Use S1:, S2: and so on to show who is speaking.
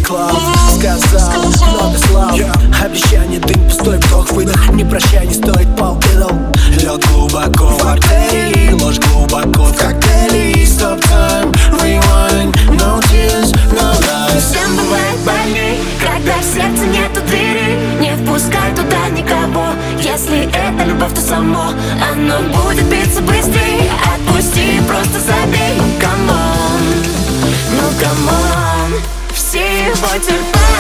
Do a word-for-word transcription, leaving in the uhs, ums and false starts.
S1: клаб. Сказал много слов, обещание дым, пустой вдох, выдох. Не прощай, не стоит полбедал. Лед глубоко в артерии, ложь глубоко в коктейле. Stop time, rewind, no tears, no lies.
S2: Всем бывает больней, когда в сердце нету двери. Не впускай туда никого. Если это любовь, то само оно будет биться быстрее. Отпусти, просто забей. Ну камон, ну камон, всего терпа.